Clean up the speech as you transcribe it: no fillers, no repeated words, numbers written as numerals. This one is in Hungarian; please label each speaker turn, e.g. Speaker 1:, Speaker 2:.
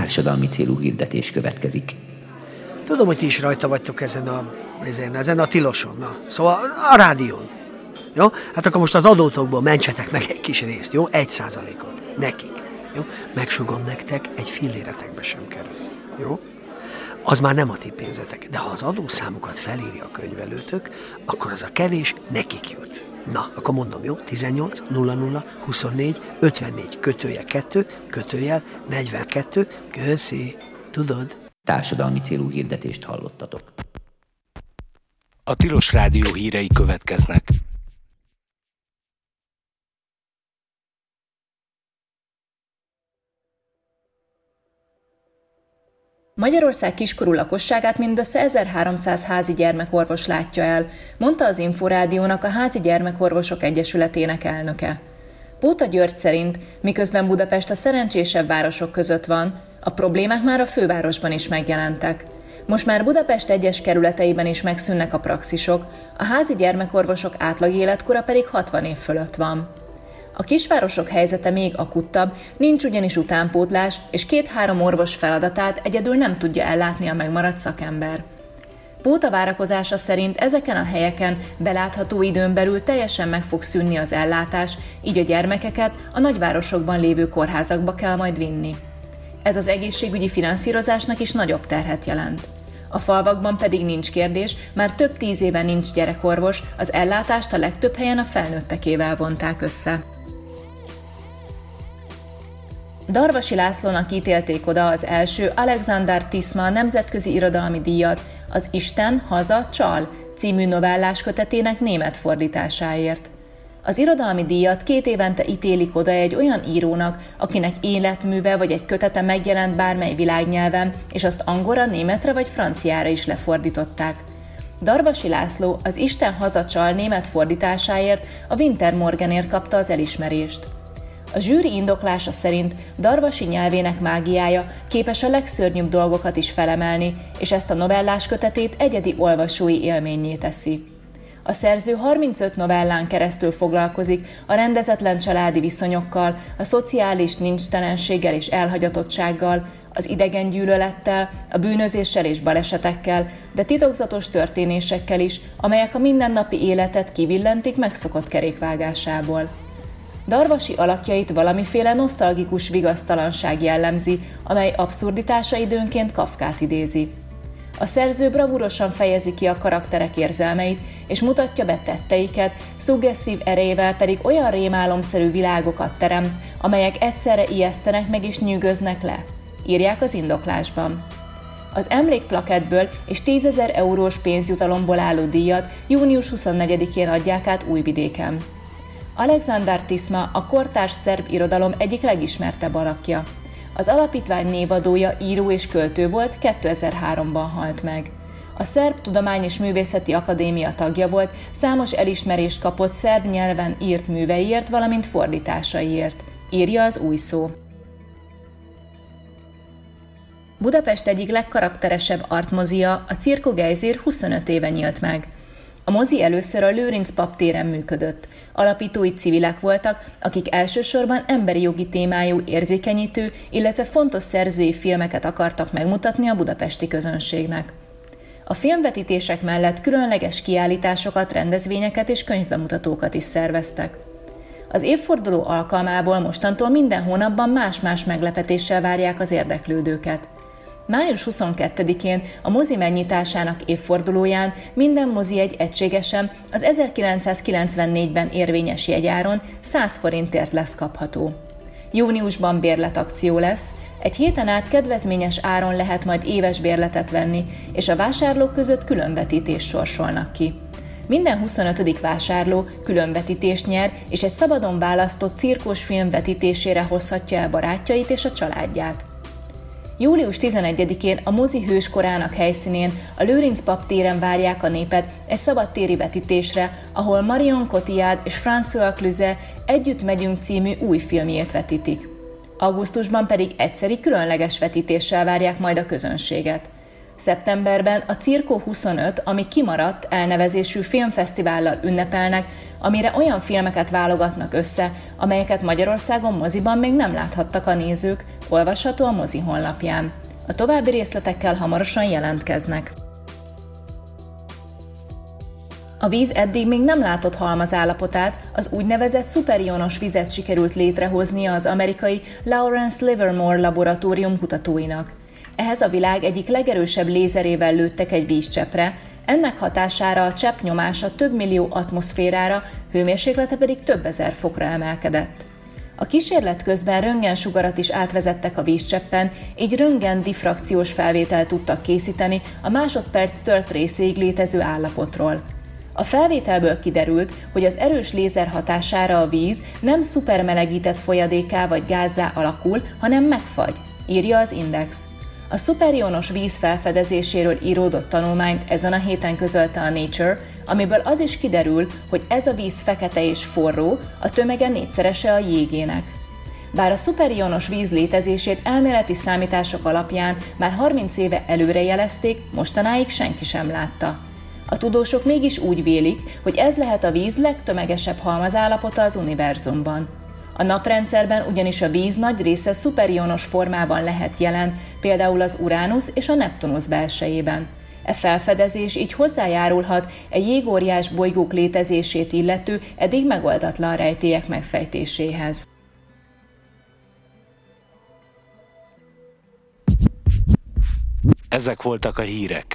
Speaker 1: társadalmi célú hirdetés következik.
Speaker 2: Tudom, hogy ti is rajta vagytok ezen a tiloson, szóval a rádión. Jó? Hát akkor most az adótokból mentsetek meg egy kis részt, jó? 1%-ot. Nekik. Jó? Megsugom nektek, egy filléretekbe sem kerül. Jó? Az már nem a ti pénzetek, de ha az adószámukat felírja a könyvelőtök, akkor az a kevés nekik jut. Na, akkor mondom, jó? 18 00 24 54 /2 /42. Köszi. Tudod?
Speaker 1: Társadalmi célú hirdetést hallottatok.
Speaker 3: A Tilos Rádió hírei következnek.
Speaker 4: Magyarország kiskorú lakosságát mindössze 1300 házi gyermekorvos látja el, mondta az Inforádiónak a Házi Gyermekorvosok Egyesületének elnöke. Póta György szerint, miközben Budapest a szerencsésebb városok között van, a problémák már a fővárosban is megjelentek. Most már Budapest egyes kerületeiben is megszűnnek a praxisok, a házi gyermekorvosok átlag életkora pedig 60 év fölött van. A kisvárosok helyzete még akuttabb, nincs ugyanis utánpótlás, és 2-3 orvos feladatát egyedül nem tudja ellátni a megmaradt szakember. Póta várakozása szerint ezeken a helyeken belátható időn belül teljesen meg fog szűnni az ellátás, így a gyermekeket a nagyvárosokban lévő kórházakba kell majd vinni. Ez az egészségügyi finanszírozásnak is nagyobb terhet jelent. A falvakban pedig nincs kérdés, már több 10 éve nincs gyerekorvos, az ellátást a legtöbb helyen a felnőttekével vonták össze. Darvasi Lászlónak ítélték oda az első Alexander Tisma nemzetközi irodalmi díjat az Isten, haza, csal című novellás kötetének német fordításáért. Az irodalmi díjat 2 évente ítélik oda egy olyan írónak, akinek életműve vagy egy kötete megjelent bármely világnyelven, és azt angolra, németre vagy franciára is lefordították. Darvasi László az Isten, haza, csal német fordításáért a Winter Morgenért kapta az elismerést. A zsűri indoklása szerint Darvasi nyelvének mágiája képes a legszörnyűbb dolgokat is felemelni, és ezt a novellás kötetét egyedi olvasói élménnyé teszi. A szerző 35 novellán keresztül foglalkozik a rendezetlen családi viszonyokkal, a szociális nincstelenséggel és elhagyatottsággal, az idegengyűlölettel, a bűnözéssel és balesetekkel, de titokzatos történésekkel is, amelyek a mindennapi életet kivillentik megszokott kerékvágásából. Darvasi alakjait valamiféle nosztalgikus vigasztalanság jellemzi, amely abszurditása időnként Kafkát idézi. A szerző bravúrosan fejezi ki a karakterek érzelmeit, és mutatja be tetteiket, szuggesszív erejével pedig olyan rémálomszerű világokat teremt, amelyek egyszerre ijesztenek meg és nyűgöznek le, írják az indoklásban. Az emlékplakettből és 10 000 eurós pénzjutalomból álló díjat június 24-én adják át Újvidéken. Alexander Tisma a kortárs szerb irodalom egyik legismertebb alakja. Az alapítvány névadója, író és költő volt, 2003-ban halt meg. A Szerb Tudomány- és Művészeti Akadémia tagja volt, számos elismerést kapott szerb nyelven írt műveiért, valamint fordításaiért, írja az Új Szó. Budapest egyik legkarakteresebb artmozia, a Cirko Gejzír 25 éve nyílt meg. A mozi először a Lőrinc pap téren működött. Alapítói civilek voltak, akik elsősorban emberi jogi témájú, érzékenyítő, illetve fontos szerzői filmeket akartak megmutatni a budapesti közönségnek. A filmvetítések mellett különleges kiállításokat, rendezvényeket és könyvbemutatókat is szerveztek. Az évforduló alkalmából mostantól minden hónapban más-más meglepetéssel várják az érdeklődőket. Május 22-én a mozi megnyitásának évfordulóján minden mozijegy egységesen az 1994-ben érvényes jegyáron 100 forintért lesz kapható. Júniusban bérletakció lesz, egy héten át kedvezményes áron lehet majd éves bérletet venni, és a vásárlók között különvetítést sorsolnak ki. Minden 25. vásárló különvetítést nyer, és egy szabadon választott cirkós film vetítésére hozhatja el barátjait és a családját. Július 11-én a mozi hőskorának helyszínén, a Lőrinc pap téren várják a népet egy szabadtéri vetítésre, ahol Marion Cotillard és François Cluzet Együtt megyünk című új filmjét vetítik. Augusztusban pedig egyszeri különleges vetítéssel várják majd a közönséget. Szeptemberben a Circo 25, ami kimaradt elnevezésű filmfesztivállal ünnepelnek, amire olyan filmeket válogatnak össze, amelyeket Magyarországon moziban még nem láthattak a nézők, olvasható a mozi honlapján. A további részletekkel hamarosan jelentkeznek. A víz eddig még nem látott halmazállapotát, az úgynevezett szuperionos vizet sikerült létrehoznia az amerikai Lawrence Livermore laboratórium kutatóinak. Ehhez a világ egyik legerősebb lézerével lőttek egy vízcseppre, ennek hatására a csepp nyomása több millió atmoszférára, hőmérséklete pedig több ezer fokra emelkedett. A kísérlet közben röntgensugarat is átvezettek a vízcseppen, így röntgen-diffrakciós felvételt tudtak készíteni a másodperc tört részéig létező állapotról. A felvételből kiderült, hogy az erős lézer hatására a víz nem szupermelegített folyadékká vagy gázzá alakul, hanem megfagy, írja az Index. A szuperionos víz felfedezéséről íródott tanulmányt ezen a héten közölte a Nature, amiből az is kiderül, hogy ez a víz fekete és forró, a tömege 4-szerese a jégének. Bár a szuperionos víz létezését elméleti számítások alapján már 30 éve előrejelezték, mostanáig senki sem látta. A tudósok mégis úgy vélik, hogy ez lehet a víz legtömegesebb halmazállapota az univerzumban. A naprendszerben ugyanis a víz nagy része szuperionos formában lehet jelen, például az Uránusz és a Neptunusz belsejében. E felfedezés így hozzájárulhat egy jégóriás bolygók létezését illető eddig megoldatlan rejtélyek megfejtéséhez.
Speaker 3: Ezek voltak a hírek.